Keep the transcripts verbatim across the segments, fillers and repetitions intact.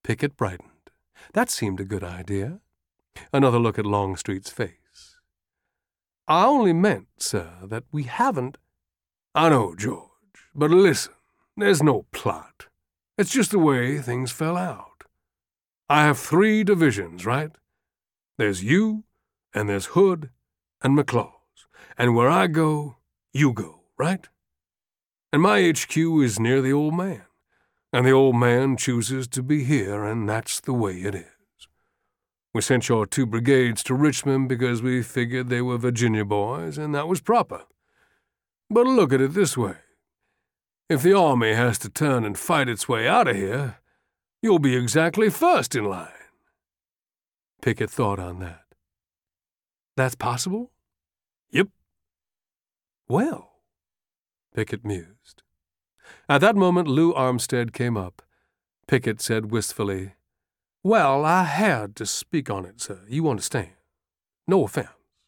Pickett brightened. That seemed a good idea. Another look at Longstreet's face. "I only meant, sir, that we haven't—" "I know, George, but listen, there's no plot. It's just the way things fell out. I have three divisions, right? There's you, and there's Hood, and McLaws, and where I go, you go, right? And my H Q is near the old man, and the old man chooses to be here, and that's the way it is. We sent your two brigades to Richmond because we figured they were Virginia boys, and that was proper. But look at it this way. If the army has to turn and fight its way out of here, you'll be exactly first in line." Pickett thought on that. "That's possible?" "Yep." "Well," Pickett mused. At that moment, Lou Armstead came up. Pickett said wistfully, "Well, I had to speak on it, sir. You understand. No offense."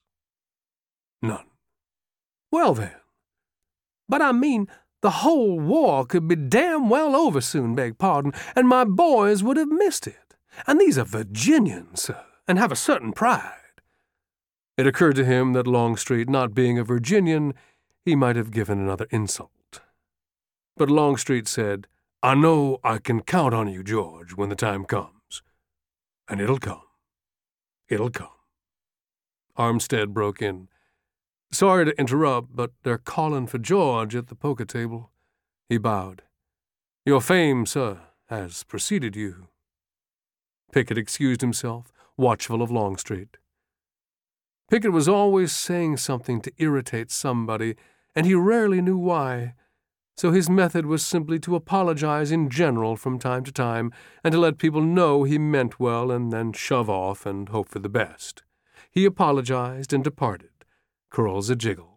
"None." "Well, then. But I mean, the whole war could be damn well over soon, beg pardon, and my boys would have missed it. And these are Virginians, sir, and have a certain pride." It occurred to him that Longstreet, not being a Virginian, he might have given another insult. But Longstreet said, "I know I can count on you, George, when the time comes. And it'll come. It'll come." Armstead broke in. "Sorry to interrupt, but they're calling for George at the poker table." He bowed. "Your fame, sir, has preceded you." Pickett excused himself, watchful of Longstreet. Pickett was always saying something to irritate somebody, and he rarely knew why, so his method was simply to apologize in general from time to time and to let people know he meant well and then shove off and hope for the best. He apologized and departed, curls a-jiggle.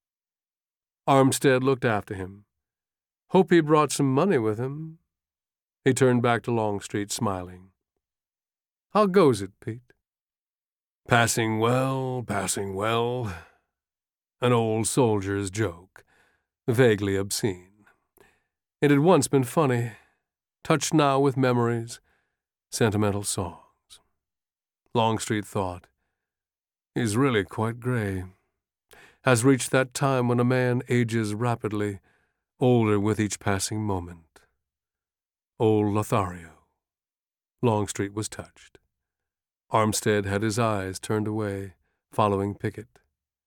Armstead looked after him. "Hope he brought some money with him." He turned back to Longstreet, smiling. "How goes it, Pete?" "Passing well, passing well." An old soldier's joke, vaguely obscene. It had once been funny, touched now with memories, sentimental songs. Longstreet thought, "He's really quite gray. Has reached that time when a man ages rapidly, older with each passing moment. Old Lothario." Longstreet was touched. Armstead had his eyes turned away, following Pickett.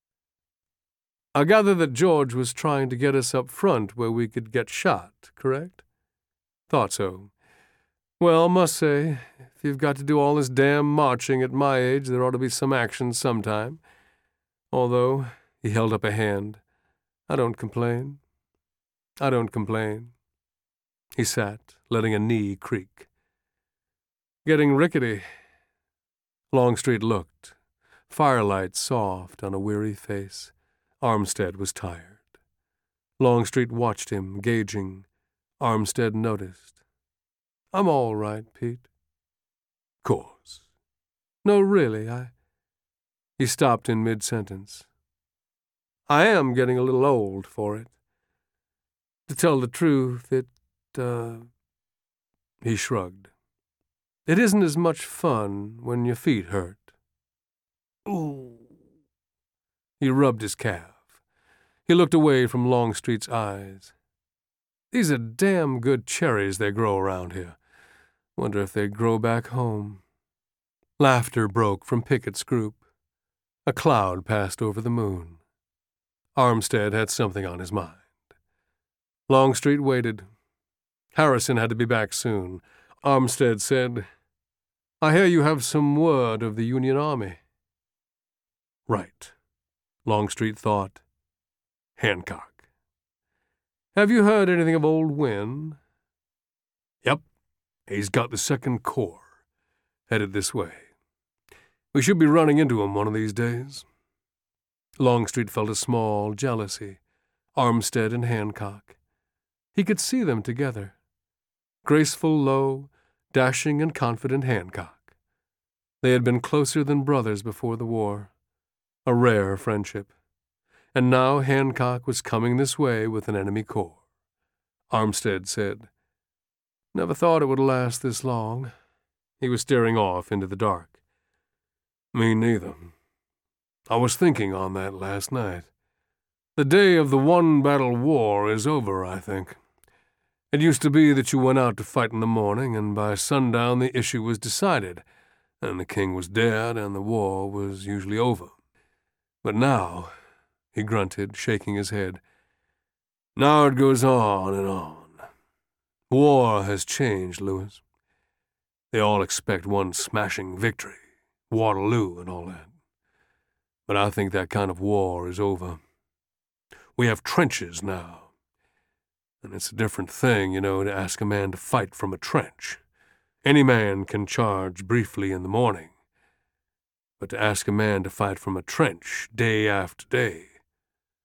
"I gather that George was trying to get us up front where we could get shot, correct?" "Thought so. Well, must say, if you've got to do all this damn marching at my age, there ought to be some action sometime. Although," he held up a hand, "I don't complain. I don't complain." He sat, letting a knee creak. "Getting rickety." Longstreet looked, firelight soft on a weary face. Armstead was tired. Longstreet watched him, gauging. Armstead noticed. "I'm all right, Pete." "Course." "No, really, I—" He stopped in mid-sentence. "I am getting a little old for it. To tell the truth, it, uh—" He shrugged. "It isn't as much fun when your feet hurt." "Ooh." He rubbed his calf. He looked away from Longstreet's eyes. "These are damn good cherries they grow around here. Wonder if they grow back home." Laughter broke from Pickett's group. A cloud passed over the moon. Armstead had something on his mind. Longstreet waited. Harrison had to be back soon. Armstead said, "I hear you have some word of the Union Army." "Right." Longstreet thought. "Hancock." "Have you heard anything of old Wynne?" "Yep. He's got the Second Corps, headed this way. We should be running into him one of these days." Longstreet felt a small jealousy. Armstead and Hancock. He could see them together. Graceful, low, dashing and confident Hancock. They had been closer than brothers before the war. A rare friendship. And now Hancock was coming this way with an enemy corps. Armstead said, Never thought it would last this long." He was staring off into the dark. "Me neither. I was thinking on that last night. The day of the one-battle war is over, I think. It used to be that you went out to fight in the morning, and by sundown the issue was decided, and the king was dead, and the war was usually over. But now," he grunted, shaking his head, "now it goes on and on. War has changed, Louis. They all expect one smashing victory, Waterloo and all that. But I think that kind of war is over. We have trenches now. And it's a different thing, you know, to ask a man to fight from a trench. Any man can charge briefly in the morning. But to ask a man to fight from a trench day after day,